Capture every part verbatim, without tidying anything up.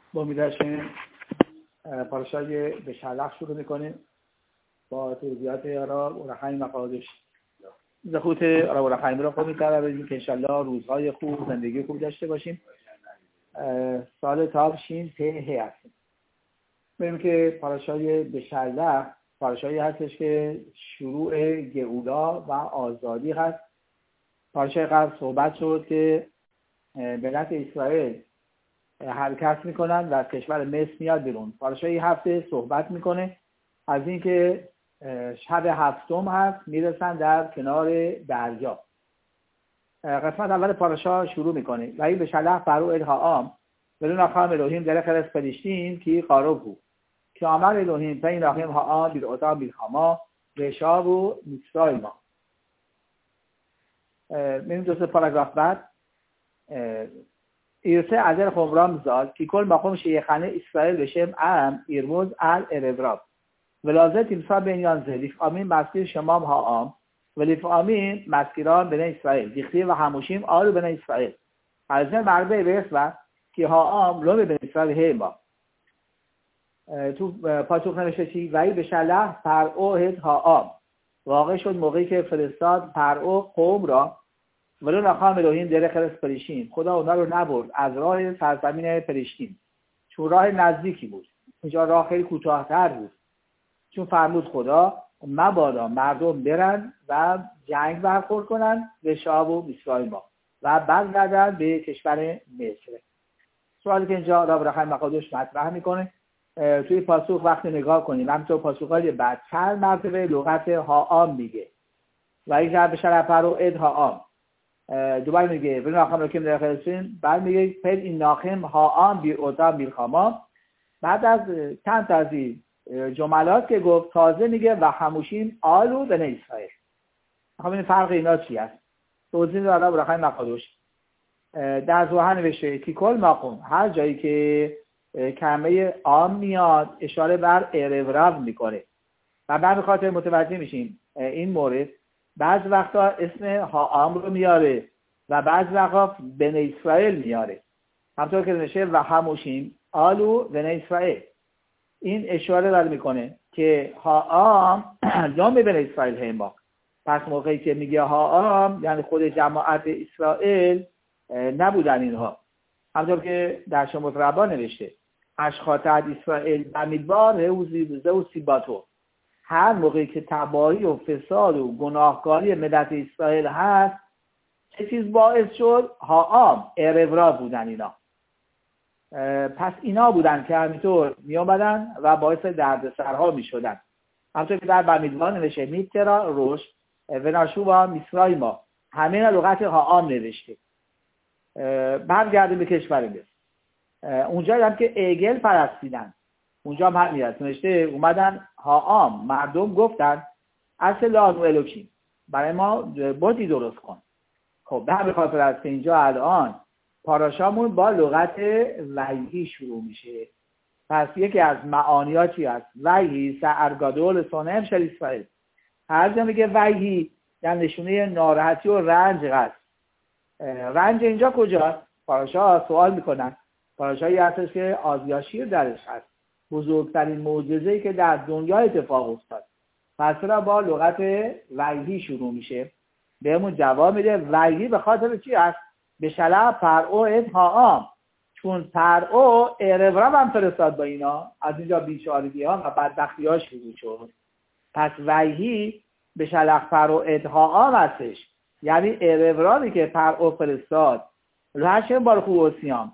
با امیدواریم پاراشای بشلق شروع میکنیم با توضیحات را اورخیم مقادش زخوت را اورخیم را خود میتره بزنیم که انشالله روزهای خوب زندگی خوب داشته باشیم. سال تاب شین ته هی هستیم. ببینیم که پاراشای بشلق پاراشایی هستش که شروع گئولا و آزادی هست. پاراشای قبل صحبت شد که ملت اسرائیل حرکت میکنن و از کشور مصر میاد بیرون. پاراشای هفته صحبت میکنه از اینکه شب هفتم هست میرسن در کنار دریا. قسمت اول پاراشا شروع میکنه و این به شلح فرو الهام بدون اخام الهیم در خرس پلشتین که قارب بود که آمر الهیم پین راهیم ها بیر اوتا بیر خاما رشاب و میسرای ما. من دوست پاراگراف بعد ایرسه عزل خمرام زاد که کل مقام شیخانه اسرائیل بشم ام ایرموز ال اربراب ولازه تیمسا بینیان زلیف آمین مسکیر شمام ها آم ولیف آمین مسکیران بین اسرائیل دیختی و هموشیم آلو بین اسرائیل عزل مربع بیرس و که ها آم لوم بین اسرائیل هیما. تو پاسخ نوشته چی؟ وی به شلح پرعو هد ها آم واقع شد موقعی که فرستاد پرعو قوم را ولو نخوام الهیم در خرس پریشین خدا اونا رو نبرد از راه سرزمین پریشین چون راه نزدیکی بود، اینجا راه خیلی کوتاه‌تر بود، چون فرمود خدا مبادا مردم برن و جنگ برخورد کنن به شاب و میسرای ما و برگردن به کشور مصر. سوالی که اینجا را برخیم مقادش مطرح میکنه توی پاسخ وقتی نگاه کنیم همینطور پاسخهای بعد چند مرتبه لغت ها آم میگه و این جب به شرف رو اد ها آم دوباره میگه ولی ناخم رو کم در خیلسین بعد میگه پل این ناخم ها آم بیر اوتا بیر خاما. بعد از چند تا از این جملات که گفت تازه میگه و هموشین آلو بن اسرائیل. خب این فرق اینا چی است؟ توضیح داده برخیم مقادش در زوها نوشته که کل مقام هر جایی که کلمه آم میاد اشاره بر اروراب میکنه و بعد خاطر متوجه میشیم این مورد بعض وقتا اسم ها آم رو میاره و بعض وقتا بن اسرائیل میاره همطور که نشه و هموشیم آلو بن اسرائیل. این اشاره داره میکنه که ها آم جامع بن اسرائیل هیما. پس موقعی که میگه ها آم یعنی خود جماعت اسرائیل نبودن اینها. همطور که در شموت ربا نوشته اشخاطت اسرائیل بمیدبار هوزی بوزه و سیباتو. هر موقعی که تباهی و فساد و گناهکاری ملت اسرائیل هست چه چیز باعث شد؟ ها آم ارورا بودن اینا. پس اینا بودن که همینطور می آمدن و باعث دردسرها می شدن. همطور که در بمیدوان نوشته میترا روش و ناشوبا میسرای ما همین لغت ها آم نوشته. برگردیم به کشور مصر. اونجا هم که ایگل پرستیدن اونجا هم همین هست نوشته اومدن ها آم مردم گفتن اصل آنو الوکیم برای ما بودی درست کن. خب به همین خاطر است که اینجا الان پاراشامون با لغت وحی شروع میشه. پس یکی از معانی ها چی هست؟ وحی سرگادول سانم شل اسرائیل. هر جا میگه وحی یعنی نشونه ناراحتی و رنج هست. رنج اینجا کجاست؟ پاراشا سوال میکنن. پاراشایی هستش که آزیا شیر درش هست، بزرگترین معجزه‌ای که در دنیا اتفاق افتاد. پس را با لغت وحی شروع میشه. بهمون جواب میده وحی به خاطر چی هست؟ به شلح پرعو اد ها آم چون پرعو اروراب هم فرستاد با اینا از اینجا بیچارگی ها و بدبختی ها شروع شد. پس وحی به شلح پرعو اد ها آم هستش یعنی ارورابی که پرعو فرستاد رشم بار خوبوسیام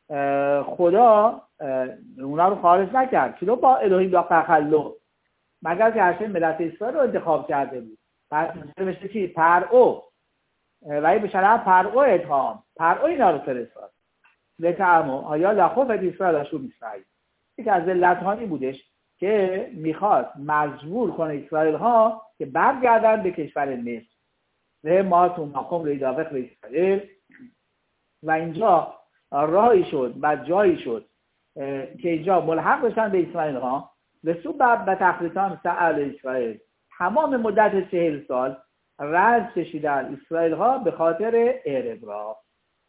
خدا اونا رو خارج نکرد چلو با الهی با قخلو مگر که هرچه ملت اسرائیل رو انتخاب کرده بود. پس نوشته چی؟ پرعو ولی به شرح پرعو ادهام پرعو اینا رو فرستاد لتعمو آیا لخوف اسرائیل اشو میسرائیل. یک از علتهانی بودش که میخواست مجبور کنه اسرائیل ها که برگردن به کشور مصر و ما تو مقام ریداوق به اسرائیل و اینجا راهی شد و جایی شد که اینجا ملحق بشن به اسرائیل ها به سبب به تخریطان سأل اسرائیل. تمام مدت چهل سال رنج کشیدن اسرائیل ها به خاطر اربرا.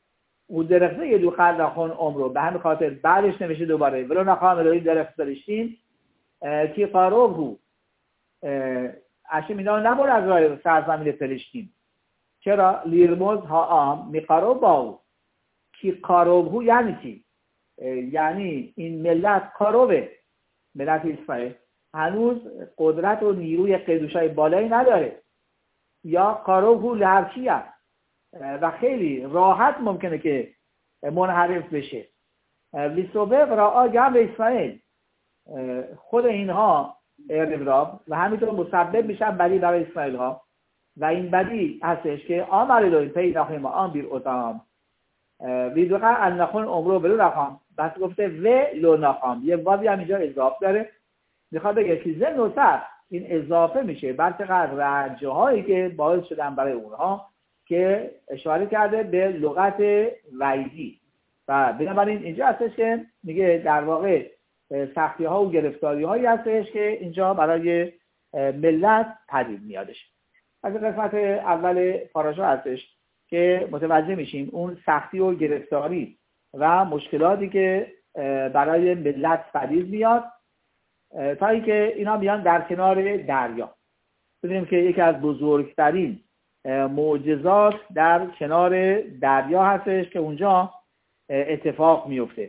او درخته یه دو خل نخون عمرو، به همین خاطر بعدش نمیشه دوباره ولو نخواهم الهی درخت داشتیم که قاروب رو اشم اینا نبور از راه سرزمین فلسطین. چرا؟ لیرموز ها آم میقاروب باو کی قاروب رو یعنی چی؟ یعنی این ملت قاروبه، ملت اسرائیل هنوز قدرت و نیروی قیدوشای بالایی نداره یا قاروب رو لرچی هست و خیلی راحت ممکنه که منحرف بشه. لیسوبق را آگم به اسرائیل خود اینها اربراب و همینطور مسبب میشن بدی برای اسرائیل ها و این بدی هستش که آمر الوین پی نخیم آم بیر اتام ویدوقا النخون عمرو بلو نخوام بس گفته و لو نخوام یه وابی هم اینجا اضافه داره، میخواد بگه که زن نوتر این اضافه میشه بر چقدر رجه هایی که باعث شدن برای اونها که اشاره کرده به لغت وعیدی و بنابراین اینجا هستش که میگه در واقع سختی ها و گرفتاری هایی هستش که اینجا برای ملت پدید میادش. از قسمت اول پاراشا هستش که متوجه میشیم اون سختی و گرفتاری و مشکلاتی که برای ملت پدید میاد تا اینکه اینا میان در کنار دریا. ببینیم که یکی از بزرگترین معجزات در کنار دریا هستش که اونجا اتفاق میفته.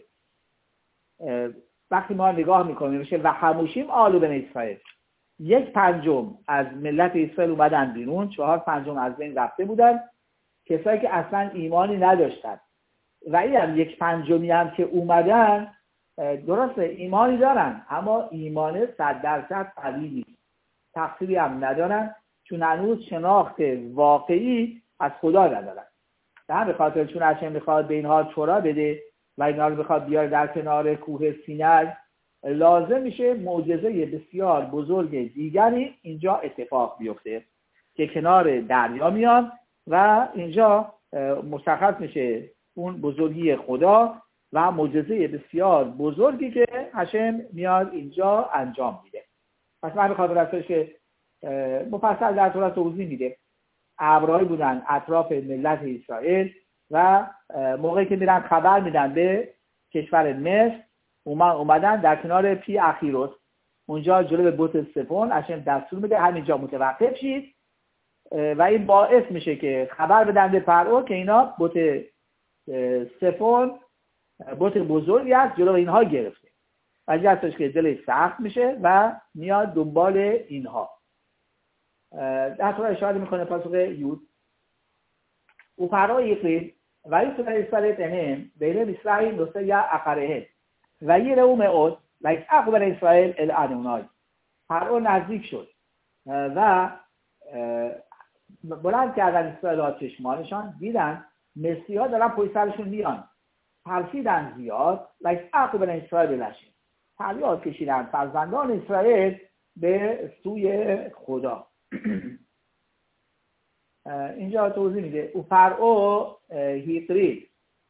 وقتی ما نگاه میکنیم میشه و خموشیم آلو بن اسرائیل، یک پنجم از ملت اسرائیل اومدن بیرون، چهار پنجم از بین رفته بودن، کسایی که اصلا ایمانی نداشتن و این هم یک پنجمی هم که اومدن درسته ایمانی دارن اما ایمان صد درصد قوی نیست، تقصیری هم ندارن چون هنوز شناخت واقعی از خدا ندارن. در همین خاطر چون هشم میخواد به اینها چرا بده و اینها رو میخواد بیاره در کنار کوه سینای، لازم میشه معجزه بسیار بزرگ دیگری اینجا اتفاق بیفته که کنار دریا میان و اینجا مشخص میشه اون بزرگی خدا و معجزه بسیار بزرگی که هشم میاد اینجا انجام میده. پس من بخاطر هستش که مفصل در طور توضیح میده ابرهایی بودن اطراف ملت اسرائیل و موقعی که میرن خبر میدن به کشور مصر اومدن در کنار پی اخیروس، اونجا جلو بوت سفون هشم دستور میده همینجا متوقف شید و این باعث میشه که خبر بدن به فرعون که اینا بوت سفون بوت بزرگی هست جلو اینها گرفته و اینجا هستش که دلش سخت میشه و میاد دنبال اینها. در طور اشاره میکنه پاسخ یود او فرا یقید و این سنه اسرائیل تنیم بیله اسرائیل دوسته یا اخره و یه رو مئود و ایس اقبل اسرائیل الانونای. فرا نزدیک شد و بلند کردن اسرائیل ها چشمانشان دیدن مصری ها دارن پشت سرشون میان، ترسیدن زیاد و ایس اقبل اسرائیل بلشید، فریاد کشیدن فرزندان اسرائیل به سوی خدا. اینجا توضیح میده او فرعو هیقرید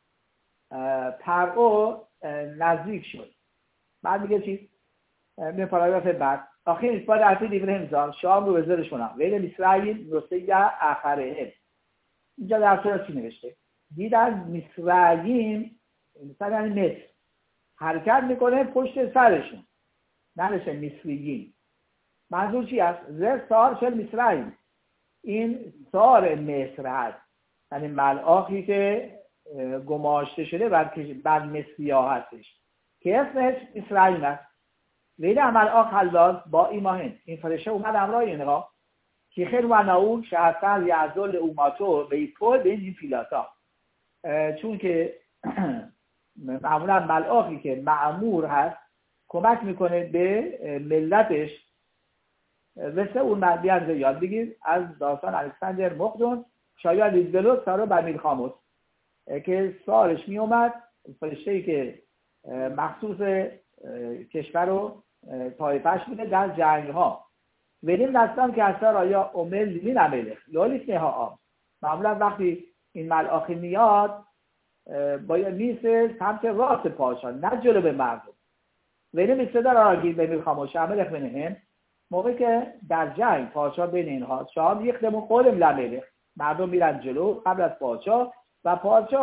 فرعو نزدیک شد. بعد میگه چی؟ به پاراگراف بعد آخر اسپاد عرفی دیگر همزان شام رو بذارش کنم ویل اسرائیل نسته یا اخره. اینجا در صورت چی نوشته؟ دیدن مصرعیم مثلا یعنی مصر حرکت میکنه پشت سرشون ننشه مصریین. منظور چی هست؟ زر سار شل مصرعیم، این سار مصر هست یعنی ملآخی که گماشته شده بر مصری ها هستش که اسمش اسرائیل است. ویده ملآخ حلاز با ایماهن، این فرشه اومد امرای اینها که خیلی و ناول شهستن یعزل اوماتو به ایپول به این فیلاتا، چون که معمولا ملآخی که معمور هست کمک میکنه به ملتش. وسه اون مردیان رو یاد بگیر از داستان الکساندر مقدون شاید لیزبلوس سارو برمیل خاموس که سارش می اومد فرشته‌ای که مخصوص کشور و طایفش بوده در جنگ ها ولیم دستم که اثر آیا امل می نمیله لالیس نه ها. معمولا وقتی این ملآخی میاد باید میسه سمت راست پادشاه نه جلو به مردم. ولیم استدار آگیر به میل خاموش عمل اخمنهم موقعی که در جنگ پادشاه بین اینها شام یک دمون قولم لمیله، مردم میرن جلو قبل از پادشاه و پادشاه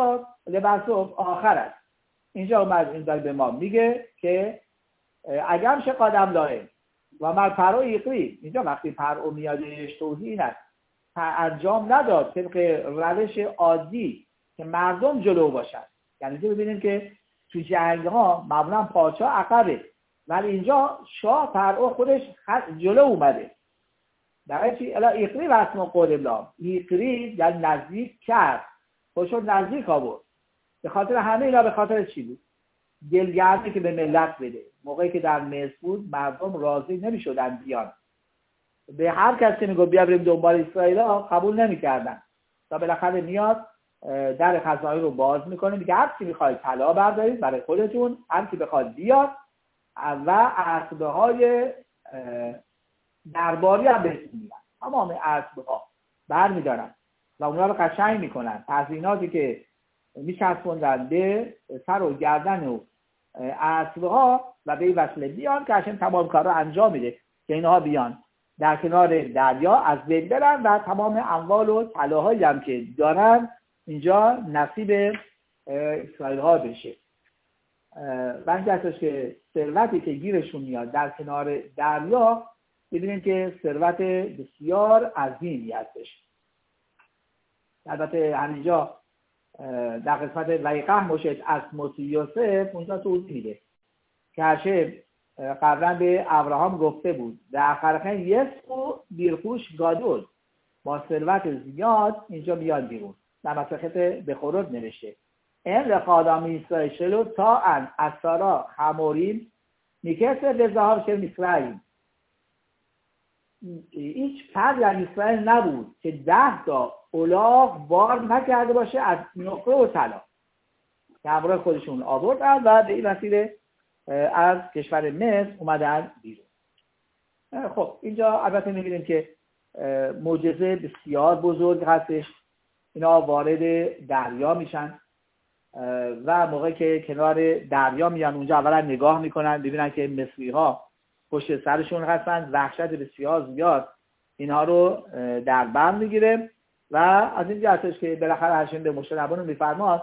لبسوف آخر است. اینجا اومد این داره به ما میگه که اگر شه قادم لاهه و من پرو ایقری، اینجا وقتی پرو میادش توضیح این است انجام نداد طبق روش عادی که مردم جلو باشد. یعنی اینجا ببینیم که تو جنگ ها معمولا پادشاه عقبه، ولی اینجا شاه پرو خودش جلو اومده. در چی الا ایقری واسم قول الله، ایقری یعنی نزدیک کرد، خودشو نزدیک آورد. به خاطر همه اینا به خاطر چی بود؟ دلگرمی که به ملت بده. موقعی که در مصر بود مردم راضی نمی‌شدن بیان. به هر کسی میگفت بیا بریم دنبال اسرائیل‌ها قبول نمی‌کردن. تا بالاخره میاد در خزائن رو باز میکنه، میگه هر کی میخواید طلا بردارید برای خودتون، هر کی بخواد بیاد و اسبه‌های درباری هم بهتون میدن. تمام اسبها برمی‌دارن و اونها رو قشنگ میکنن. تزییناتی که میچسبوندن به سر و گردن و اسبها و به این وسیله بیان که هاشم تمام کار رو انجام میده که اینها بیان در کنار دریا از بین برن و تمام اموال و طلاهایی هم که دارن اینجا نصیب اسرائیل ها بشه. و این هستش که ثروتی که گیرشون میاد در کنار دریا، ببینیم که ثروت بسیار عظیمی هستش. البته همینجا در قسمت ویقه مشهد از موسی یوسف اونجا توضیح میده که هاشم قبلا به ابراهام گفته بود در خرخن یسو بیرخوش گادول، با ثروت زیاد اینجا میاد بیرون. در مسخت بخورد نوشته این رقادامی اسرائیل شلو تا ان اسارا خمورین میکسه به ظهار شل اسرائیل. هیچ فرد در اسرائیل نبود که ده تا الاغ بار نکرده باشه از نقره و طلا که همراه خودشون آوردن و به این وسیله از کشور مصر اومدن بیرون. خب اینجا البته می‌بینیم که معجزه بسیار بزرگ هستش. اینا وارد دریا میشن و موقعی که کنار دریا میان اونجا اولا نگاه میکنن ببینن که مصری‌ها پشت سرشون هستن، وحشت بسیار زیاد اینها رو در بر میگیره و از اینجا هستش که بالاخره هاشم به مشت ربانو میفرماد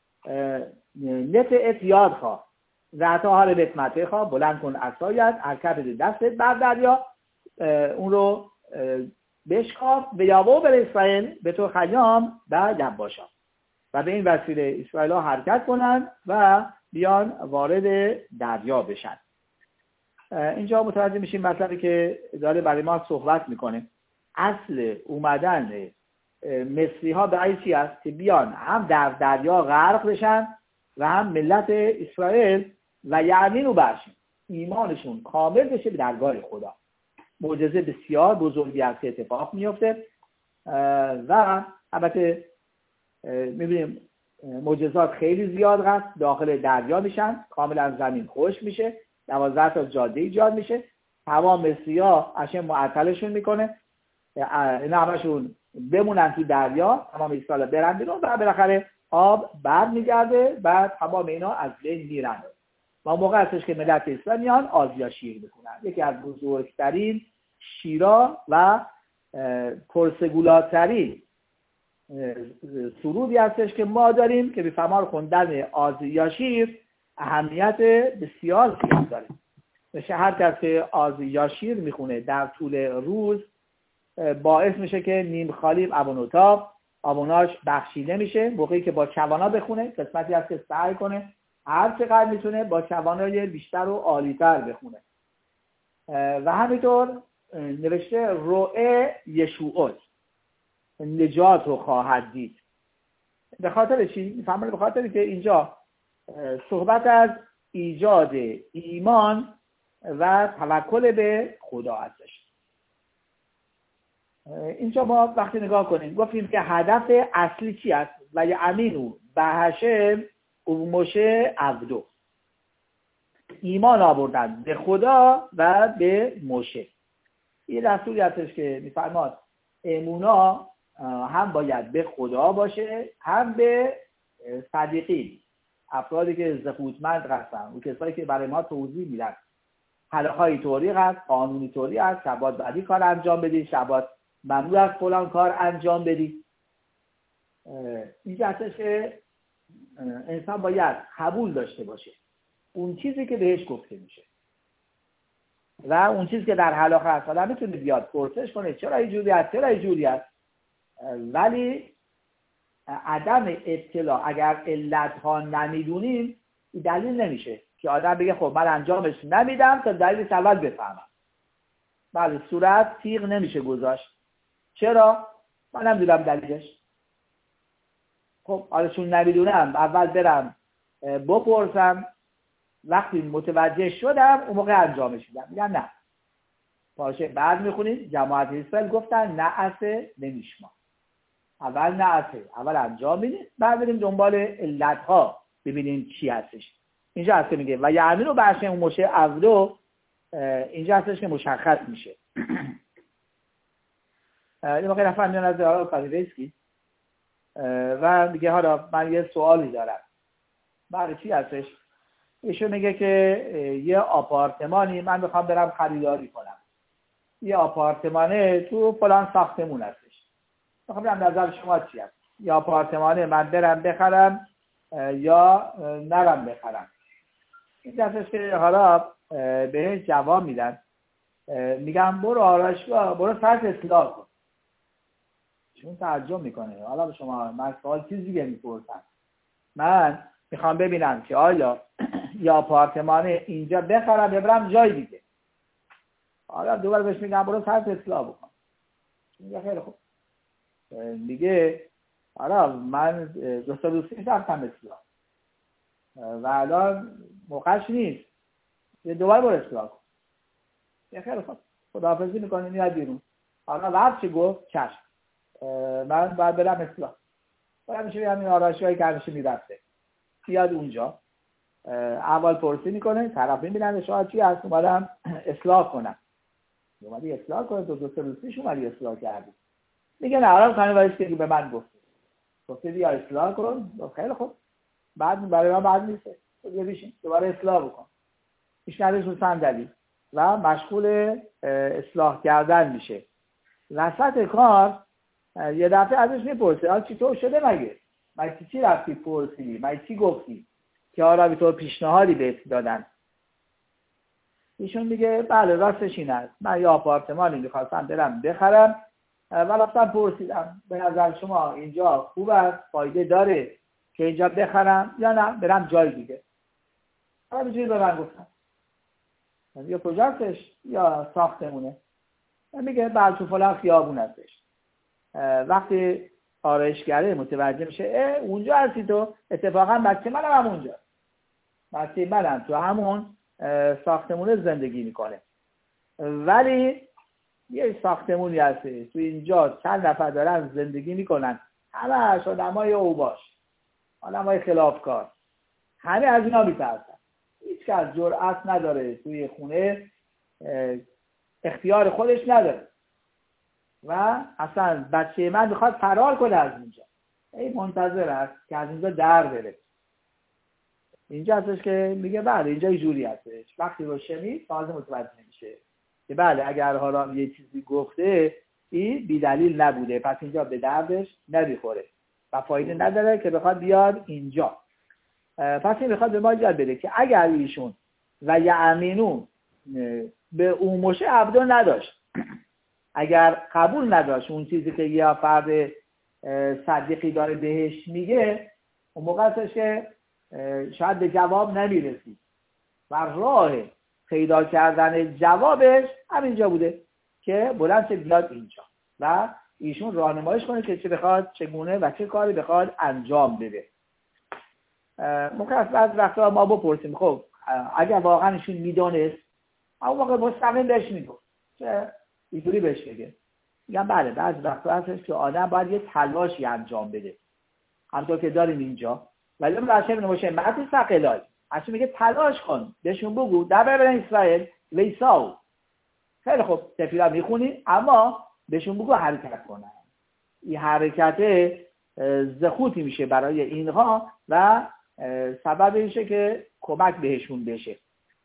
نت اتیاد خواه ذات آهار بتمته خواه بلند کن عصایت حرکت دستت بر دریا اون رو بشکاف و یابو بر اسرائیل به تو خیام و یباشا و به این وسیله اسرائیل ها حرکت کنن و بیان وارد دریا بشن. اینجا متوجه میشیم مطلبی که داره برای ما صحبت میکنه. اصل اومدن مصری ها به این چی است که بیان هم در دریا غرق بشن و هم ملت اسرائیل و یعمین و برشن ایمانشون کامل بشه به درگاه خدا. معجزه بسیار بزرگی است که اتفاق میفته و البته میبینیم معجزات خیلی زیاد هست. داخل دریا میشن، کاملا زمین خشک میشه، دوازده تا جاده ایجاد میشه، تمام مصری‌ها هاشم معطلشون میکنه، اینا همشون بمونن تو دریا، تمام اسرائیل برن بیرون و بالاخره آب بر میگرده و تمام اینا از بین میرن و موقع هستش که ملت اسرائیل میان آزیا شیر بکنن. یکی از بزرگترین شیرا و پرسگولاترین سرودی هستش که ما داریم که به فرمان خوندن آزیا شیر اهمیت بسیار زیاد داره. میشه هر کس که آزیا شیر میخونه در طول روز باعث میشه که نیم خالی ابونوتا ابوناش بخشیده میشه. موقعی که با کوانا بخونه قسمتی هست که سعی کنه هر چقدر میتونه با کوانای بیشتر و عالیتر بخونه. و همینطور نوشته روئه یشوعات، نجات رو خواهد دید. به خاطر چی؟ میفهمید به خاطری که اینجا صحبت از ایجاد ایمان و توکل به خدا هستش. اینجا ما وقتی نگاه کنیم گفتیم که هدف اصلی چی است؟ و یعمینو به هاشم و مشه عبدو، ایمان آوردن به خدا و به مشه. یه دستوری هستش که میفرماد امونا هم باید به خدا باشه هم به صدیقین، افرادی که زخوتمند هستن و کسایی که برای ما توضیح میدن حلقه‌های طوری هست، قانونی طوری هست، شبات بعدی کار انجام بدی، شبات ممنوع از فلان کار انجام بدی. اینجا هستش که انسان باید قبول داشته باشه اون چیزی که بهش گفته میشه و اون چیزی که در حال آخر آدم میتونه بیاد پرسش کنه چرا اینجوری است چرا اینجوری است، ولی عدم اطلاع اگر علت ها نمیدونیم دلیل نمیشه که آدم بگه خب من انجامش نمیدم تا دلیلش اول بفهمم. بله صورت تیغ نمیشه گذاشت. چرا؟ من نمیدونم دلیلش. خب حالا چون نمیدونم اول برم بپرسم، وقتی متوجه شدم اون موقع انجامش میدم. میگم نه. پارچه بعد میخونید جماعت اسرائیل گفتن نعسه نمیشما. اول نعسه اول انجام میدیم بعد بریم دنبال علت ها ببینیم چی هستش. اینجا هست که میگه و یعنی رو برشن اون مشه اولو اینجا هستش که مشخص میشه. این موقع رفت میان از آقای قالیویسکی و میگه حالا من یه سوالی دارم. برای چی هستش؟ ایشون میگه که یه آپارتمانی من میخوام برم خریداری کنم. یه آپارتمانه تو فلان ساختمون هستش. میخوام برم نظر شما چی هست؟ یه آپارتمانه من برم بخرم یا نرم بخرم. این هستش که حالا بهش جواب میدن. میگم برو آرایشگاه برو سرت اصلاح کن. چون تعجب میکنه. حالا به شما من سوال چیزی دیگه میپرسم. من میخوام ببینم که آیا یا آپارتمانه اینجا بخرم ببرم جای دیگه. حالا دوباره بهش میگم برو سرت اصلاح بکن. میگه خیلی خوب. میگه حالا من دو سال دوستی رفتم اصلاح و الان موقعش نیست. یه دوباره برو اصلاح کن. یه خیلی خوب. خداحافظی میکنه میاد بیرون. حالا وقت چی گفت؟ چشم. من باید برم اصلاح. باید میشه همین آرایشگاهی که همیشه میرفته. میاد اونجا. اول پرسی میکنه. طرف میبینن شاید چی هست اومدم اصلاح کنم. اومدی اصلاح کنه تو دو سه روز پیش اومدی اصلاح کردی. میگه نه الان خانواده‌اش که به من گفت. گفت بیا اصلاح کن. خیلی خوب. بعد برای من بعد نیست. بیا بشین دوباره اصلاح بکن. میشنویش رو صندلی و مشغول اصلاح کردن میشه. وسط کار یه دفعه ازش میپرسه حالا چطور شده مگه؟ مگه چی رفتی پرسیدی؟ مگه چی گفتی؟ که حالا به طور پیشنهادی بهت دادن. ایشون میگه بله راستش این است. من یه آپارتمانی میخواستم برم بخرم و رفتم پرسیدم به نظر شما اینجا خوب است؟ فایده داره که اینجا بخرم یا نه برم جای دیگه؟ حالا بجوری به من گفتم. یا کجا هستش؟ یا ساختمونه؟ میگه بله تو فلان خیابون هستش. وقتی آرایشگره متوجه میشه اونجا هستی تو، اتفاقا بچه منم هم اونجا. بچه منم تو همون ساختمونه زندگی میکنه. ولی یه ساختمونی هستی تو اینجا چند نفر دارن زندگی میکنن، همه آدمای اوباش، آدمای خلافکار، همه از اینا میترسن. هیچ کس جرأت نداره توی خونه اختیار خودش نداره و اصلا بچه من میخواد فرار کنه از اینجا. این منتظر است که از اینجا در بره. اینجا هستش که میگه بله اینجا یه جوری هستش. وقتی رو شنید تازه متوجه نمیشه که بله اگر حالا یه چیزی گفته این بی دلیل نبوده، پس اینجا به دردش نمیخوره و فایده نداره که بخواد بیاد اینجا. پس این بخواد به ما یاد بده که اگر ایشون و یعمینون به اون مشه عبدو نداشت، اگر قبول نداشت اون چیزی که یه فرد صدیقی داره بهش میگه، اون موقع هستش که شاید به جواب نمیرسید و راه پیدا کردن جوابش همینجا بوده که بلند شه بیاد اینجا و ایشون راهنماییش کنه که چه بخواد چگونه و چه کاری بخواد انجام بده. ممکن است بعضی وقتا ما بپرسیم خب اگر واقعا ایشون میدونست اون موقع مستقیم بهش میگفت چه اینجوری بهش بگه. میگم بله بعضی وقتا هستش که آدم باید یه تلاشی انجام بده همونطور که داریم اینجا، ولی اون راشه نمیشه معنی ثقلای اصلا میگه تلاش کن بهشون بگو در برن اسرائیل ویساو. خیلی خوب تفیلا میخونی اما بهشون بگو حرکت کنن. این حرکت زخوتی میشه برای اینها و سبب میشه که کمک بهشون بشه.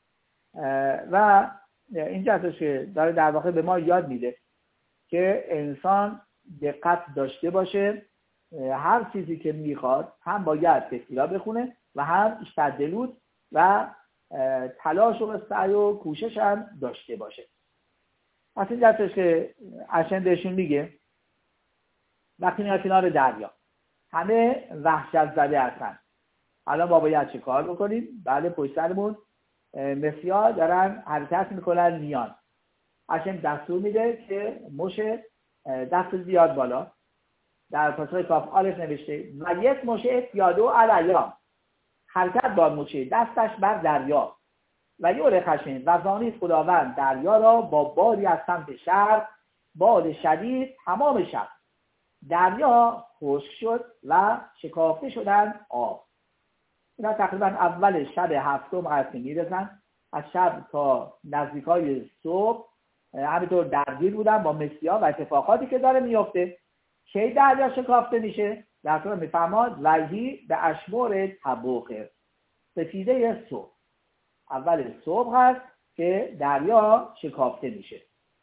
و اینجا هستش که داره در واقع به ما یاد میده که انسان دقت داشته باشه هر چیزی که میخواد هم باید تفسیرها بخونه و هم اشتدلود و تلاش و سعی و کوشش هم داشته باشه. از این جهتش که عشان بهشون میگه وقتی میاد کنار دریا همه وحشت زده هستن، الان ما باید چه کار بکنیم؟ بله پشت سرمون مسیحا دارن حرکت میکنن میان. عشان دستور میده که مشه دست زیاد بالا، در پاسخ کاف آلف نوشته و یک مشه پیاده و علیام، حرکت با مشه دستش بر دریا و یور خشن و زانید خداوند دریا را با بادی از سمت شرق، باد شدید تمام شب، دریا خشک شد و شکافته شدن آب. اینا تقریبا اول شب هفتم هستی میرسن، از شب تا نزدیکای صبح همینطور درگیر بودن با مسیحا و اتفاقاتی که داره میفته. کی دریا شکافته میشه؟ در طور میفرماد وحی به اشمور تبوخر، سفیده صبح، اول صبح هست که دریا شکافته میشه.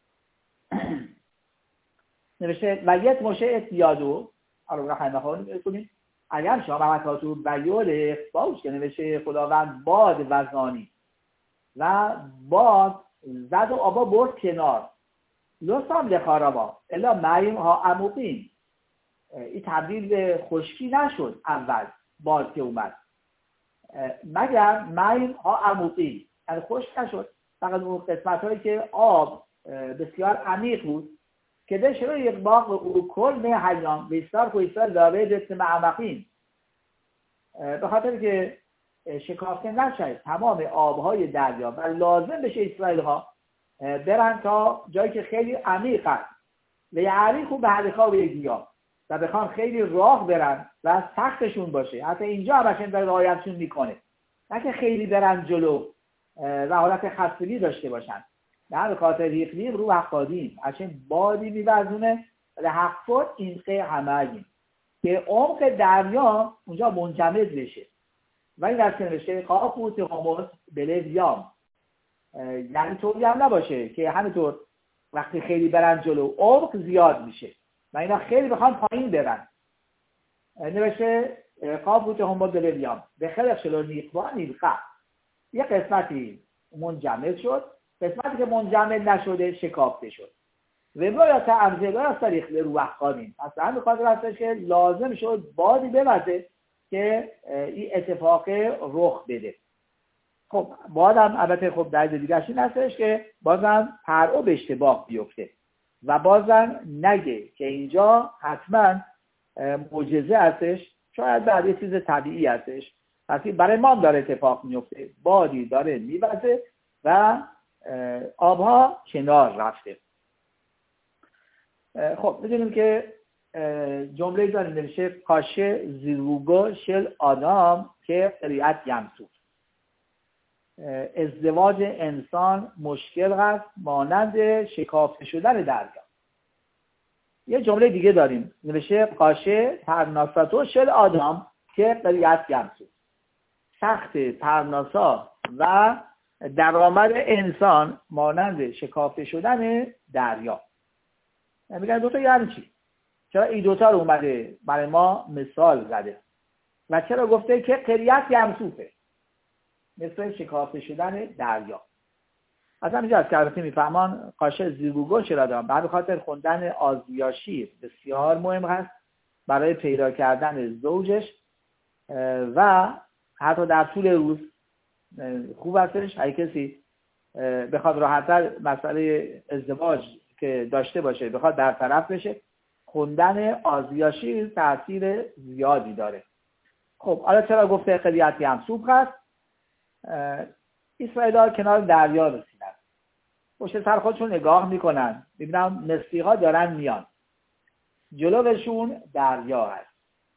نوشته و یک مشه پیادو آره رحمه خواهد میکنیم اگر شما مکاتو بیول باوش که نوشته خداوند باد وزانی و باد زد و آبا برد کنار لطفم لخارابا الا مریم ها عموقین، این تبدیل به خشکی نشد اول باد که اومد مگر مریم ها عموقین، یعنی خشک نشد، فقط اون قسمت هایی که آب بسیار عمیق بود که ده شروع یک باق او کل نه حیام بیستار کویستار داره دست معمقین، به خاطر که شکافته نشد تمام آبهای دریا و لازم بشه اسرائیل ها برن تا جایی که خیلی عمیق است و یعنی خوب به حدیقا و یکیا و بخوان خیلی راه برن و سختشون باشه، حتی اینجا همشون داره رعایتشون میکنه، نه که خیلی برن جلو و حالت خستگی داشته باشن. در خاطر اقلیم رو حقادیم عشان بادی میوزونه و حق فور اینقه همه که عمق دریا اونجا منجمد بشه و این دسته نوشته قافوت هموز بله بیام، یعنی طوری هم نباشه که همینطور وقتی خیلی برن جلو عمق زیاد میشه و اینا خیلی بخوان پایین برن. نوشته قافوت هموز بله بیام به خلق شلو نیقبا نیلقه، یه قسمتی منجمد شد، قسمتی که منجمد نشده شکافته شد و باید تا ارزگاه از طریق به رو حقانیم اصلا هم بخاطر هستش که لازم شد بادی بوزه که این اتفاق رخ بده. خب بادم البته خب در دیگرش این هستش که بازم پرعو به اشتباه بیفته و بازم نگه که اینجا حتما معجزه هستش، شاید بعد یه چیز طبیعی هستش، پس برای ما داره اتفاق میفته، بادی داره میوزه و آبها کنار رفته. خب بدونیم که جمله داریم نوشته کاشه زیروگو شل آدم که قریعت یمسوف، ازدواج انسان مشکل هست مانند شکافته شدن دریا. یه جمله دیگه داریم نوشته قاشه پرناساتو شل آدم که قریعت یمسوف، سخت پرناسا و درآمد انسان مانند شکافته شدن دریا. میگن دوتا یعنی چی؟ چرا این دوتا رو اومده برای ما مثال زده و چرا گفته که قریت یمسوفه مثل شکافته شدن دریا؟ از همینجا از که میفهمان قاشه زیگوگو چرا دارم بعد خاطر خوندن آزیاشی بسیار مهم هست برای پیدا کردن زوجش و حتی در طول روز خوب هستش هر کسی بخواد راحت‌تر مسئله ازدواج که داشته باشه بخواد در طرف بشه، خوندن آزیاشی تاثیر زیادی داره. خب حالا چرا گفته قریت یمسوف هست؟ اسرائیل‌ها کنار دریا رسیدن، پشت سر خودشون نگاه میکنن میبینن مسیحا دارن میان، جلوشون دریا هست،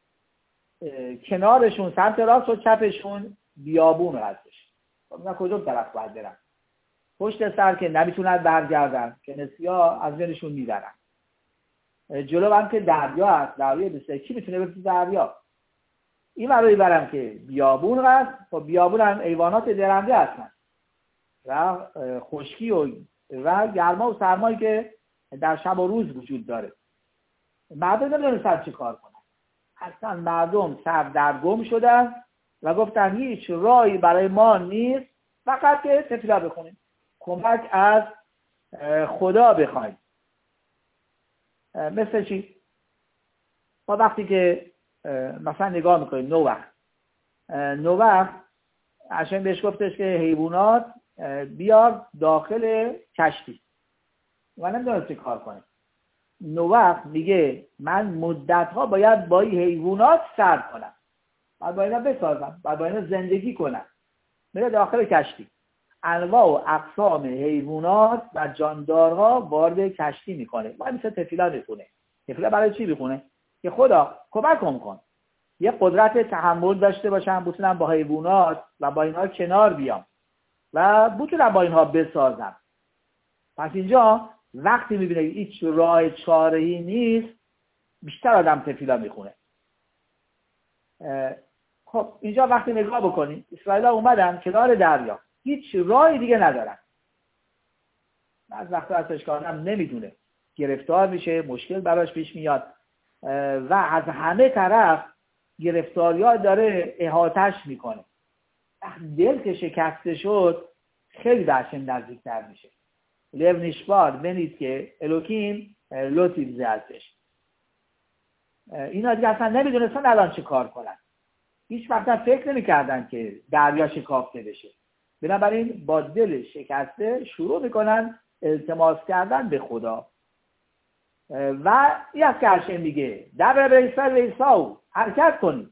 کنارشون سمت راست و چپشون بیابون هستش. خب کدوم طرف باید برن؟ پشت سر که نمیتونن برگردن که مسیحا از بینشون میبرن، جلو هم که دریا هست، دریا بسیار کی میتونه برسه دریا؟ این برای برم که بیابون هست، خب بیابون هم ایوانات درنده هستن و خشکی و و گرما و سرمایی که در شب و روز وجود داره. مردم نمیدونستن چی کار کنن. اصلا مردم سردرگم شدن و گفتن هیچ راهی برای ما نیست فقط که تفیلا بخونیم، کمک از خدا بخوایم. مثل چی؟ ما وقتی که مثلا نگاه میکنیم نوح نوح عشان بهش گفتش که حیوانات بیار داخل کشتی و نمیدونست چه کار کنه. نوح میگه من مدتها باید با این حیوانات سر کنم، باید با اینا بسازم، باید با اینا زندگی کنم. میره داخل کشتی، انواع و اقسام حیوانات و جاندارها وارد کشتی میکنه. باید مثل تفیلا بخونه. تفیلا برای چی بخونه؟ که خدا کمکم کن، یه قدرت تحمل داشته باشم، بتونم با حیوانات و با اینها کنار بیام و بتونم با اینها بسازم. پس اینجا وقتی میبینه هیچ راه چاره‌ای نیست، بیشتر آدم تفیلا میخونه. خب اینجا وقتی نگاه بکنیم، اسرائیل‌ها اومدن کنار دریا، هیچ راهی دیگه ندارن. از وقتی ازش که آدم نمیدونه، گرفتار میشه، مشکل براش پیش میاد و از همه طرف گرفتاری‌ها داره احاطه‌اش میکنه. وقتی دل که شکسته شد، خیلی بهش نزدیکتر میشه. لب نشبار بنید که الوکیم لطیف زیادش. اینا دیگه اصلا نمیدونستن الان چه کار کنن. هیچ وقتا فکر نمیکردن که دریا شکافته بشه. بنابراین با دل شکسته شروع میکنن التماس کردن به خدا. و این از که هرشن میگه در ریسر ریساو حرکت کنید،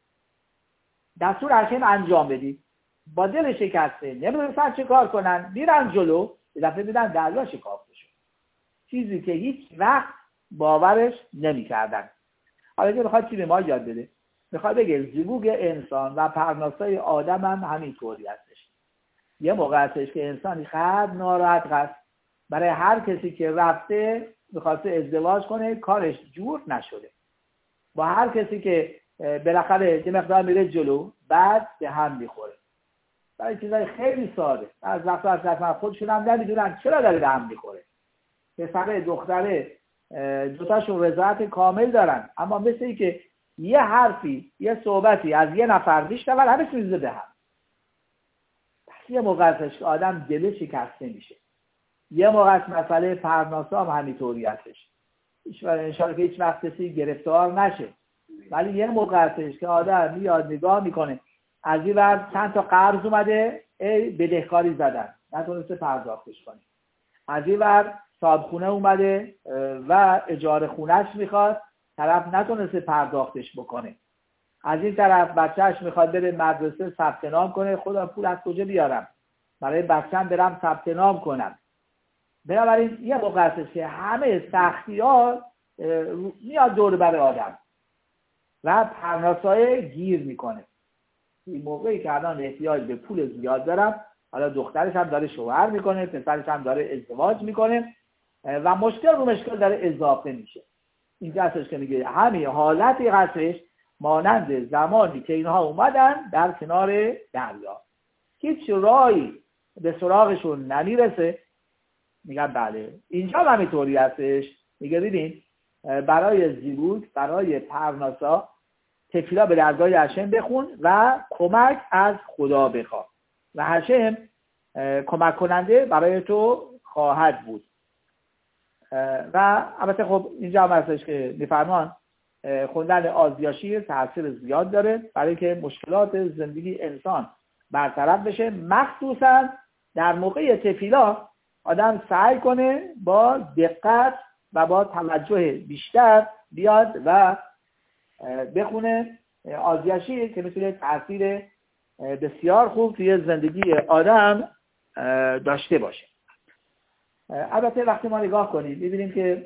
دستور هرشن انجام بدید. با دل شکسته نمیدونستن چه کار کنن، میرن جلو، یه دفعه دیدن دریا شکافته شد، چیزی که هیچ وقت باورش نمیکردن. حالا که میخواد چی به ما یاد بده؟ میخواد بگه زیبوگ انسان و پرناسای آدم هم همینطوری هستش. یه موقع هستش که انسانی خیلی ناراحت هست برای هر کسی که رفته میخواسته ازدواج کنه، کارش جور نشده. با هر کسی که بالاخره یه مقدار میره جلو، بعد به هم میخوره. برای چیزای خیلی ساده. از وقتا از وقتا خودشون هم نمیدونن چرا داره به هم میخوره. پسر دختره دوتاشون رضایت کامل دارن، اما مثل این که یه حرفی، یه صحبتی از یه نفر میشنون، همه چیزه به هم. پس یه موقع هستش آدم دلش شکسته میشه. یه موقع از مسئله پرناسا هم همینطوری هستش. انشاءالله که هیچ وقت کسی گرفتار نشه. ولی یه موقع هستش که آدم میاد نگاه میکنه، از این ور چند تا قرض اومده، ای بدهکاری زدن، نتونسته پرداختش کنه. از این ور صاحبخونه اومده و اجاره خونهش میخواد، طرف نتونسته پرداختش بکنه. از این طرف بچهش میخواد بره مدرسه ثبت نام کنه، خدا پول از کجا بیارم برای بچه‌م برم ثبت نام کنم. بنابراین یه موقع هستش که همه سختی‌ها میاد دور بر آدم و پرناسای گیر میکنه. این موقعی که الان احتیاج به پول زیاد دارم، حالا دخترش هم داره شوهر میکنه، پسرش هم داره ازدواج میکنه و مشکل رو مشکل داره اضافه میشه. اینجا هستش که میگه همین حالتی هستش مانند زمانی که اینها اومدن در کنار دریا، هیچ راهی به سراغشون نمیرسه. میگن بله اینجا هم همینطوری هستش. میگه ببین برای زیبود، برای پرناسا تفیلا به درگاه هشم بخون و کمک از خدا بخواه و هشم کمک کننده برای تو خواهد بود. و البته خب اینجا هم هستش که میفرمان خوندن آزیاشی تاثیر زیاد داره برای که مشکلات زندگی انسان برطرف بشه، مخصوصا در موقع تفیلا آدم سعی کنه با دقت و با توجه بیشتر بیاد و بخونه آزیاشی که میتونه تاثیر بسیار خوب توی زندگی آدم داشته باشه. البته وقتی ما نگاه کنیم می‌بینیم که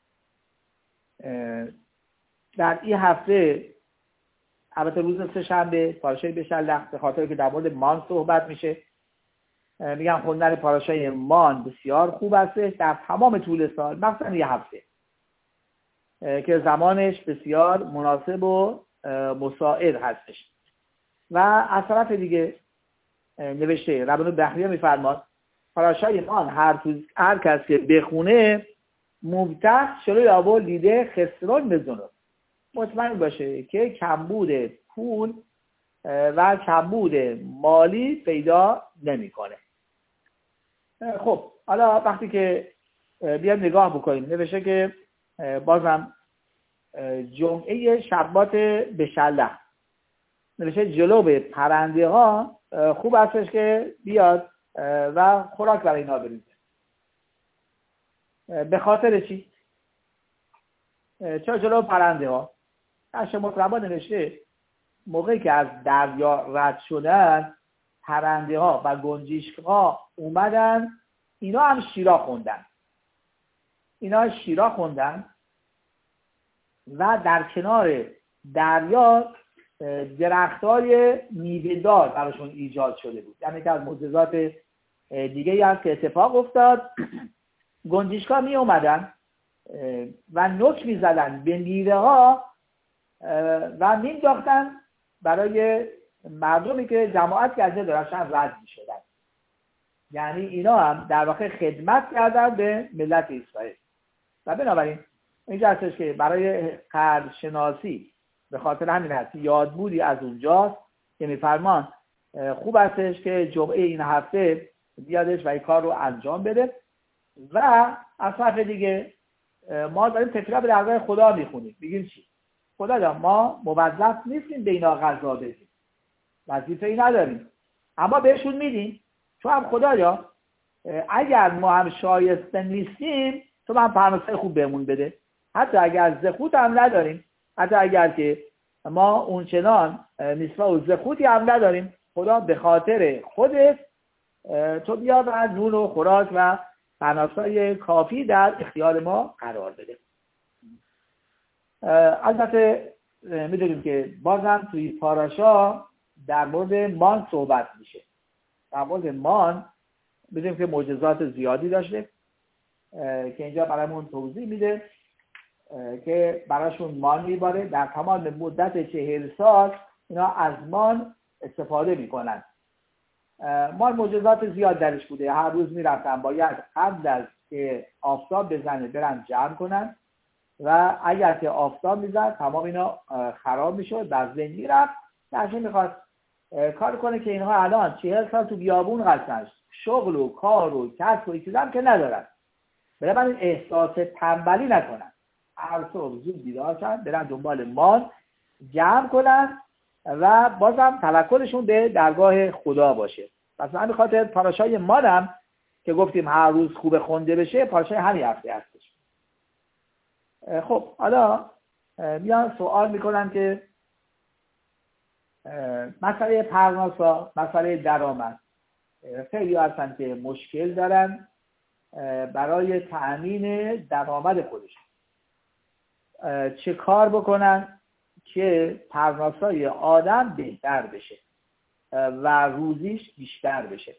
در این هفته، البته روز سه‌شنبه پاراشای بشلح، به خاطر که در مورد مان صحبت میشه، میگم خوندن پاراشای مان بسیار خوب است در تمام طول سال، مثلا یه هفته که زمانش بسیار مناسب و مساعد هستش. و از طرف دیگه نوشته ربانو بحریه میفرماد پاراشای مان هر, هر کس که بخونه مبتح شلوی آبول دیده خسرون بزنه. مطمئن باشه که کمبود پول و کمبود مالی پیدا نمیکنه. خب حالا وقتی که بیایم نگاه بکنیم، نوشته که بازم جمعه شبات بشله، نوشته جلو پرنده ها خوب هستش که بیاد و خوراک برای اینا بریزه. به خاطر چی؟ چرا جلو پرنده ها؟ نشه مطربا نوشته موقعی که از دریا رد شدن پرنده ها و گنجشک ها اومدن، اینا هم شیرا خوندن اینا شیرا خوندن و در کنار دریا درختای میوه‌دار براشون ایجاد شده بود. یعنی که از معجزات دیگه هست که اتفاق افتاد. گنجشک‌ها می اومدن و نوک می زدن به میوه ها و می انداختن برای مردمی که جماعت که از داشتن رد می شدن. یعنی اینا هم در واقع خدمت کردن به ملت اسرائیل. و بنابراین اینجا هستش که برای قدرشناسی به خاطر همین هست یادبودی از اونجاست که میفرمان خوب هستش که جمعه این هفته بیادش و این کار رو انجام بده. و از طرف دیگه ما داریم تفریح به درگاه خدا میخونیم، میگیم چی؟ خدا جان ما موظف نیستیم به اینا غذا بدیم، وظیفه ای نداریم، اما بهشون میدیم چون هم خدا جان اگر ما هم شایسته نیستیم تو هم پرنسای خوب بهمون بده. حتی اگر زخوت هم نداریم، حتی اگر که ما اونچنان نسبه و زخوتی هم نداریم، خدا به خاطر خودت تو بیا و نون و خوراک و پرنسای کافی در اختیار ما قرار بده. البته میدونیم که بازم توی پاراشا در مورد مان صحبت میشه. در مورد مان میدونیم که معجزات زیادی داشته که اینجا برامون توضیح میده که براشون مان میباره. در تمام مدت چهل سال اینا از مان استفاده میکنن. مان معجزات زیاد درش بوده. هر روز میرفتن باید قبل از که آفتاب بزنه برن جمع کنن و اگر که آفتاب میزد تمام اینا خراب میشد، در ذهن میرفت. درشه میخواست کار کنه که اینها الان چهل سال تو بیابون هستن، شغل و کار و کسب و ایچیزم که ندارن، بنابراین احساس تنبلی نکنن، هر صبح زود بیدار شن برن دنبال مان جمع کنن و بازم توکلشون به درگاه خدا باشه. پس همین خاطر پاراشای مان هم که گفتیم هر روز خوب خونده بشه پاراشای همین هفته هستش. خب حالا میان سوال میکنن که مسئله پرناسا، مسئله درآمد، خیلی هستن که مشکل دارن برای تأمین درآمد خودشون. چه کار بکنن که پرناسای آدم بهتر بشه و روزیش بیشتر بشه؟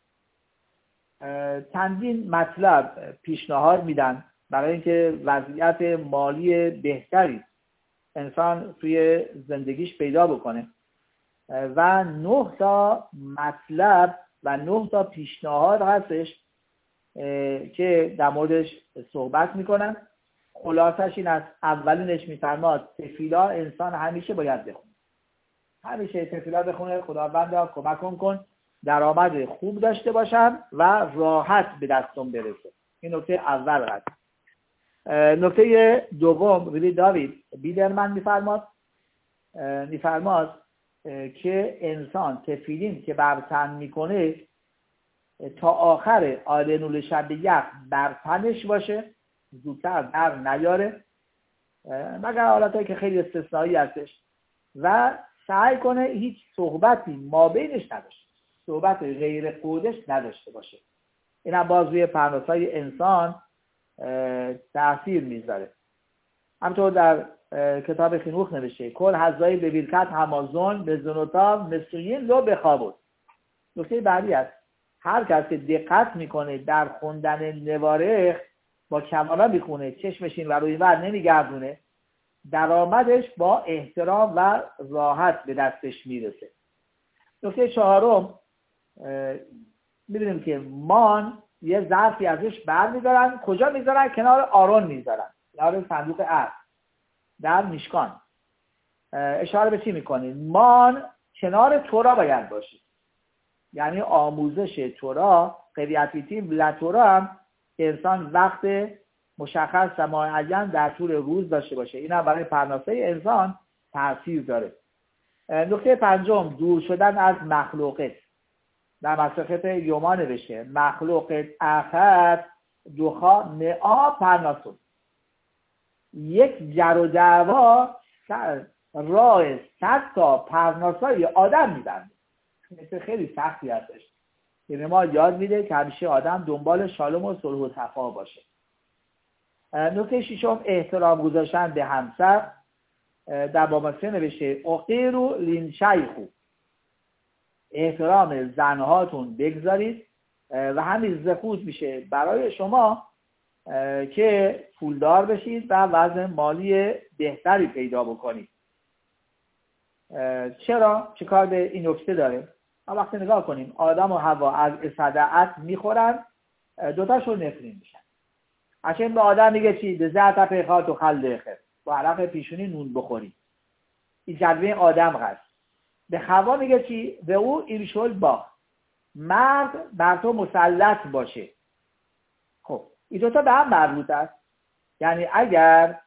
چندین مطلب پیشنهاد میدن برای اینکه وضعیت مالی بهتری انسان توی زندگیش پیدا بکنه و نه تا مطلب و نه تا پیشنهاد هستش که در موردش صحبت میکنن. خلاصش این است، اولینش میفرماد تفیلا انسان همیشه باید بخونه، همیشه تفیلا بخونه خداوندا کمکم کن درآمد خوب داشته باشم و راحت به دستم برسه. این نکته اول هست. نکته دوم ویلی داوید بیدرمن میفرماد میفرماد که انسان تفیلین که بر تن میکنه تا آخر آلنول شب یخ بر تنش باشه، زودتر در نیاره مگر حالتایی که خیلی استثنایی هستش، و سعی کنه هیچ صحبتی ما بینش نداشته، صحبت غیر خودش نداشته باشه. این هم باز روی پرناسای انسان تأثیر میذاره. همطور در کتاب خینوخ نوشته کل حضایی به ویلکت همازون به زنوتا مسویین لو بخوابون. نکته بعدی است هر کس که دقت میکنه در خوندن نوارخ با کمالا میخونه، چشمش این ور و این ور نمیگردونه، درآمدش با احترام و راحت به دستش میرسه. نکته چهارم میدونیم که مان یه ظرفی ازش بر میدارن، کجا میذارن؟ کنار آرون میذارن، کنار صندوق عهد. در میشکان اشاره به چی میکنید؟ مان کنار تورا باید باشید، یعنی آموزش تورا، قریاتیتیم و تورا هم انسان وقت مشخص و معین در طول روز داشته باشه. این هم برای پرناسه انسان تاثیر داره. نکته پنجم، دور شدن از مخلوقت. در مسخت یوما نوشته مخلوقت اخر دوخا مئا پرناسون. یک جر و دعوا راه صد تا پرناسای آدم میبنده. مثل خیلی سختی هستش. یعنی ما یاد میده که همیشه آدم دنبال شالوم و صلح و صفا باشه. نکته ششم، احترام گذاشتن به همسر. در باب سه نوشته اقیرو لین شیخو، احترام زنهاتون بگذارید و همین زخوت میشه برای شما که پولدار بشید و وضع مالی بهتری پیدا بکنید. چرا؟ چه کار به این نکته داره؟ ما وقتی نگاه کنیم آدم و حوا از صدعت میخورن، دوتاشون نفرین میشن. عشان به آدم میگه چی؟ به زعت پیخات و خل خیر، با عرق پیشونی نون بخوری. این جلوه آدم هست. به حوا میگه چی؟ به او ایرشول با مرد بر تو مسلط باشه. خب این دوتا به هم مربوط است. یعنی اگر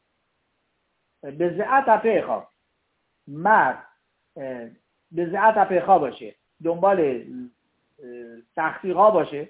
به زعت پیخات مرد به زعت پیخا باشه، دنبال سختی ها باشه،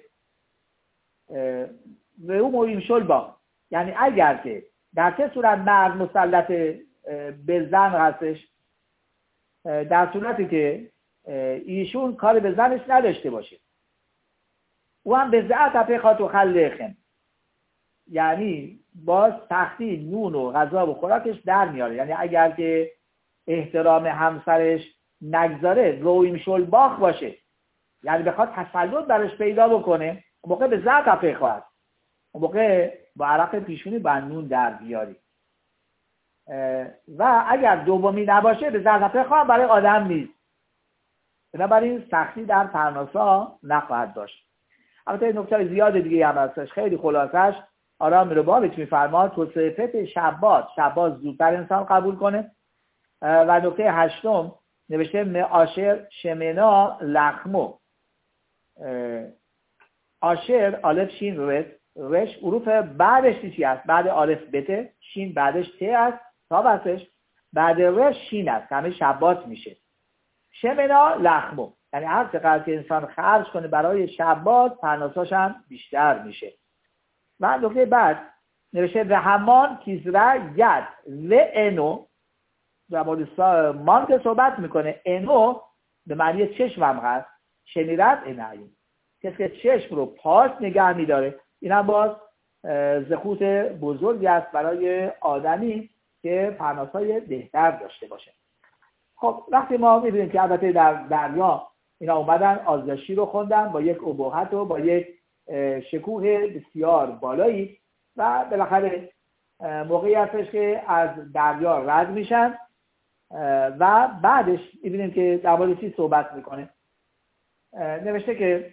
و او مویم شل با، یعنی اگر که در چه صورت مرد مسلط به زن هستش، در صورتی که ایشون کار به زنش نداشته باشه، او هم به زعت پیخات و خلقن، یعنی با سختی نون و غذا و خوراکش در میاره. یعنی اگر که احترام همسرش نگذاره، رویم شل باخ باشه، یعنی بخواد تسلط برش پیدا بکنه، اون موقع به زعت پیخا هست، اون موقع با عرق پیشونی با نون در بیاری. و اگر دومی نباشه، به زعت پیخا برای آدم نیست. بنابراین سختی در پرناسا نخواهد داشت. البته نکته زیاد دیگه هم هستش، خیلی خلاصش آرام ربابش میفرماد توصیفت شبات، شبات زودتر انسان قبول کنه. و نکته هشتم نوشته معاشر شمنا لخمو. آشر آلف شین رش رش حروف بعدش چی است؟ بعد آلف بته، شین بعدش ت است، تا بسش بعد رش شین است، همه شبات میشه. شمنا لخمو یعنی هر چقدر که انسان خرج کنه برای شبات، پرناساش هم بیشتر میشه. و نکته بعد نوشته و همان کیزره ید و انو، و مورد مانک صحبت میکنه. انو به معنی چشم هم هست، شنیرت انعیم، کسی که چشم رو پاس نگه میداره. این هم باز زخوت بزرگی است برای آدمی که پرناسای بهتر داشته باشه. خب وقتی ما میبینیم که البته در دریا اینا اومدن آزداشتی رو خوندن با یک ابهت و با یک شکوه بسیار بالایی، و بالاخره موقعی هستش که از دریا رد میشن و بعدش میبینیم که در مورد چی صحبت میکنه. نوشته که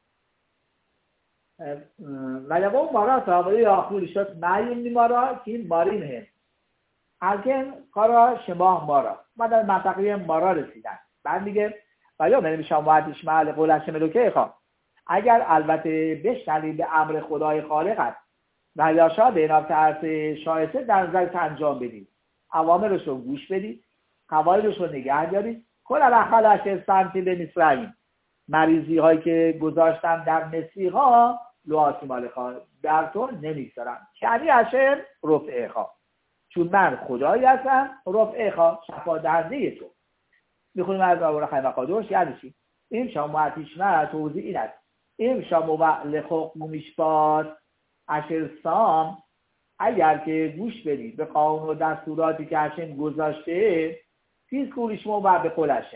ولو مارا تاوری آخوری شد معیم مارا که مارین هم الکن کارا شما مارا. ما در منطقه مارا رسیدن. بعد میگه ولی من میشم وعدش محل قولش ملوکه خواه، اگر البته بشنوید به امر خدای خالق است و یاشا به ایناب ترس شایسته در نظر انجام بدید، اوامرش رو گوش بدید، قواعدش رو نگه دارید. کل الاخلاش سمتی به مصرعیم، مریضی هایی که گذاشتم در مصری ها لعاتی مال خواه در تو نمیگذارم، یعنی اشر رفعه خواه، چون من خدایی هستم رفعه خواه، شفا دهنده تو. میخونیم از آور خیمه قادوش یعنی چی؟ این شما عتیش نه توضیح این است. این شما و لخوق ممیشبات اشر سام، اگر که گوش بدید به قانون و دستوراتی که هشم گذاشته، فیز کولیش مو و به قولشه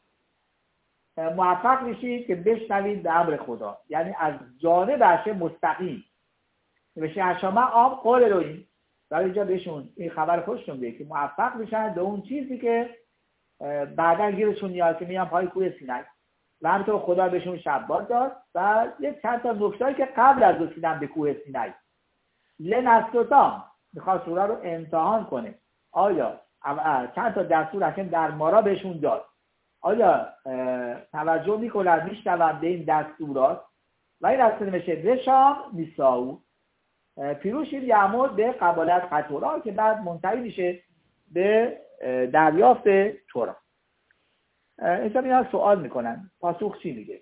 موفق میشید که بشنوید به امر خدا، یعنی از جانب هشم مستقیم. نوشته هشامه آم قول رویم، در اینجا بهشون این خبر خوشتون بیه که موفق میشن به اون چیزی که بعدا گیرشون نیاز که میان پای کوه سینای، و همینطور خدا بهشون شبات داد. و یک چند تا نکته‌ای که قبل از رسیدن به کوه سینای لنستوتام میخواد سوره رو امتحان کنه آیا چند تا دستور حکم در مارا بهشون داد، آیا توجه میکنن میشنون به این دستورات؟ و این دستور میشه وشام نیساو پیروشیر یعمود به قبالت قطورا که بعد منتهی میشه به دریافت تورا. اینجا میان سوال میکنن پاسخ چی میگه؟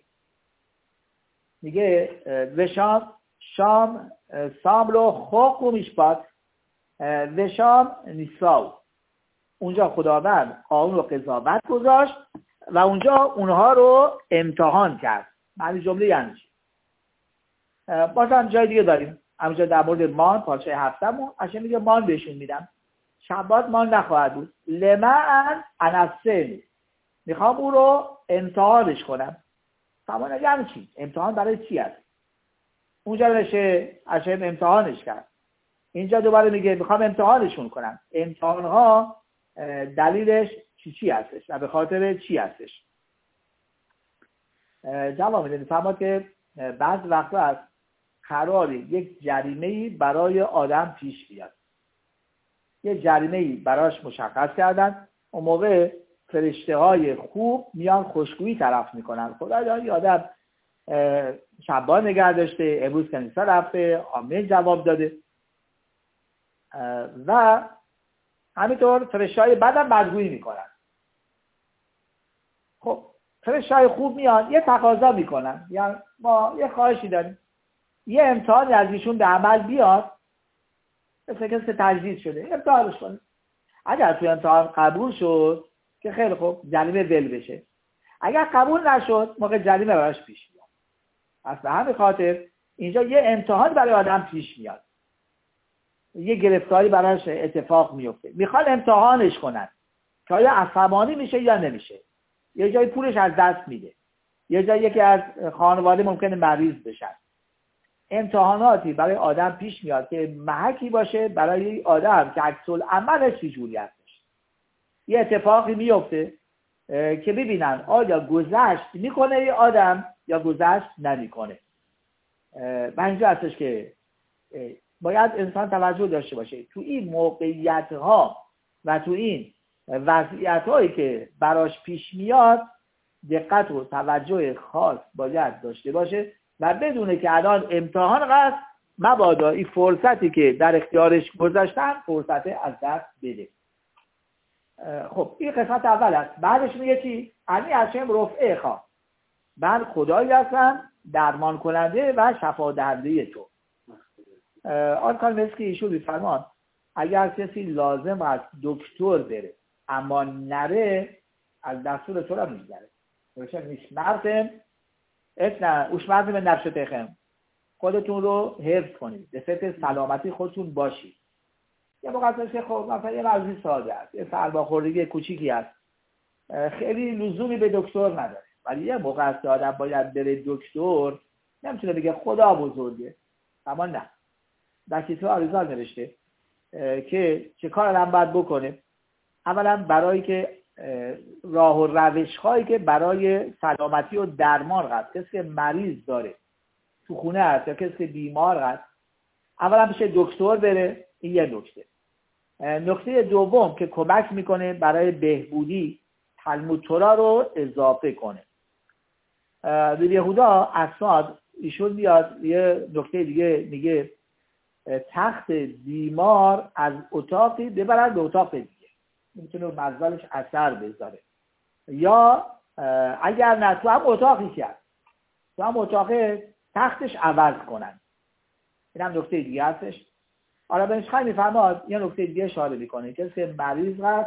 میگه وشام شام ساملو خوک و میشپات وشام نیساو، اونجا خداوند قانون و قضاوت گذاشت و اونجا اونها رو امتحان کرد. معنی جمله یعنی چی؟ بازم جای دیگه داریم، همونجا در مورد مان پارچه هفتمون اشه میگه مان بهشون میدم، شبات مان نخواهد بود، لمن انسل، میخوام او رو امتحانش کنم. تمام یعنی چی؟ امتحان برای چی هست؟ اونجا نشه اشه امتحانش کرد، اینجا دوباره میگه میخوام امتحانشون کنم. امتحان ها دلیلش چی چی هستش و به خاطر چی هستش؟ جواب میده میفهمد که بعض وقتا از قراری یک جریمه‌ای برای آدم پیش بیاد، یک جریمه‌ای براش مشخص کردن، اون موقع فرشته های خوب میان خوشگویی طرف میکنن، خدا یا آدم شبان نگه داشته، امروز کنیسه رفته، آمین جواب داده و همینطور فرشته های بعدم بدگویی میکنن. خب فرشته های خوب میان یه تقاضا میکنن، یعنی ما یه خواهشی داریم، یه امتحانی از ایشون به عمل بیاد، مثل کسی تجدید شده امتحانش کنه، اگر توی امتحان قبول شد که خیلی خوب جریمه ول بشه، اگر قبول نشد موقع جریمه براش پیش میاد. پس به همین خاطر اینجا یه امتحان برای آدم پیش میاد، یه گرفتاری براش اتفاق میفته، میخوان امتحانش کنن که آیا عصبانی میشه یا نمیشه، یه جای پولش از دست میده، یه جای یکی از خانواده ممکنه مریض بشن. امتحاناتی برای آدم پیش میاد که محکی باشه برای آدم که عکس العملش چجوری هستش. یه اتفاقی میفته که ببینن آیا گذشت میکنه یه آدم یا گذشت نمیکنه. و اینجا هستش که باید انسان توجه داشته باشه تو این موقعیت ها و تو این وضعیت هایی که براش پیش میاد دقت و توجه خاص باید داشته باشه و بدونه که الان امتحان هست، مبادا این فرصتی که در اختیارش گذاشتن فرصت از دست بده. خب این قسمت اول است. بعدش میگه چی؟ انی هشم رفعه خواه، من خدایی هستم درمان کننده و شفا دهنده تو. آن کار مثل که ایشون میفرمان اگر کسی لازم است دکتر بره اما نره از دستور تو را میگذره. روشن میشمرتم اتنا اوشمرتم به نفشتخم، خودتون رو حفظ کنید، به فکر سلامتی خودتون باشید. یه موقع که خب مثلا یه موضوع ساده است، یه سرماخوردگی کوچیکی است، خیلی لزومی به دکتر نداره، ولی یه موقع است آدم باید بره دکتر، نمیتونه بگه خدا بزرگه. اما نه، در کتاب آریزال نوشته که چه کار آدم باید بکنه. اولا برای که راه و روش هایی که برای سلامتی و درمان هست، کسی که مریض داره تو خونه هست یا کسی که بیمار هست، اولا پیش دکتر بره. این یه نکته. نکته دوم که کمک میکنه برای بهبودی، تلمود تورا رو اضافه کنه. به یهودا اسناد ایشون میاد یه نکته دیگه میگه تخت بیمار از اتاقی ببرن به اتاق دیگه، میتونه مزالش اثر بذاره، یا اگر نه تو هم اتاقی کرد تو هم اتاق تختش عوض کنن. این هم نکته دیگه هستش. حالا بنش خیلی میفرماد یه نکته دیگه اشاره میکنه کسی که مریض هست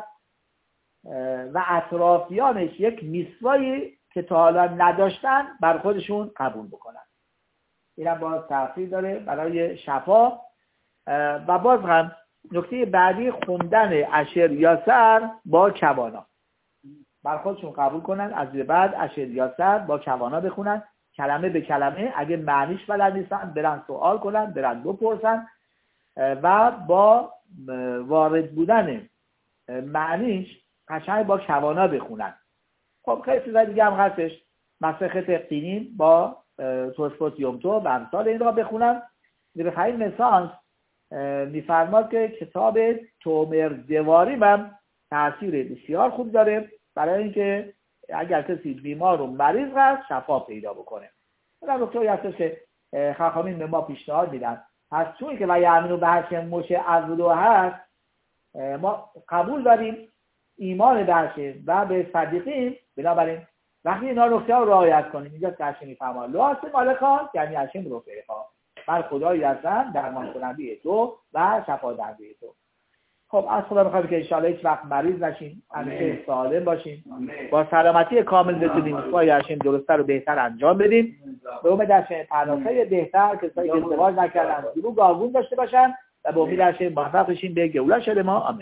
و اطرافیانش یک میسوایی که تا حالا نداشتن بر خودشون قبول بکنن. این هم باز تأثیر داره برای شفا. و باز هم نکته بعدی خوندن اشر یاسر با کوانا، بر خودشون قبول کنن از بعد اشر یاسر با کوانا بخونن، کلمه به کلمه. اگه معنیش بلد نیستن برن سوال کنن، برن بپرسن و با وارد بودن معنیش قشنگ با کوانا بخونن. خب خیلی چیزای دیگه هم هستش، مسخت قینین با توسفوت یومتو و امثال این را بخونن. به خیلی نسانس میفرماد که کتاب تومر دواری هم تاثیر بسیار خوب داره برای اینکه اگر کسی بیمار و مریض هست شفا پیدا بکنه. این نکته‌ای هست که خاخامین به ما پیشنهاد میدن. پس چون که و یعملو به هشم مشه عضلو هست، ما قبول داریم ایمان به هشم و به صدیقیم، بنابراین وقتی اینا نکته رو رعایت کنیم اینجا که هشم میفرماد لواسه مالکان یعنی هشم رفیقا، من خدایی هستم درمان کننده تو و شفا دهنده تو. خب از خدا میخوایم که انشاءالله هیچ وقت مریض نشیم، همیشه سالم باشیم، با سلامتی کامل بتونیم کارهای هشم درست‌تر و بهتر انجام بدیم. به امید هشم پناه‌های بهتر کسایی که ازدواج نکردن گروه گاگون داشته باشن و به امید هشم موفق بشیم به گولش ما. آمین.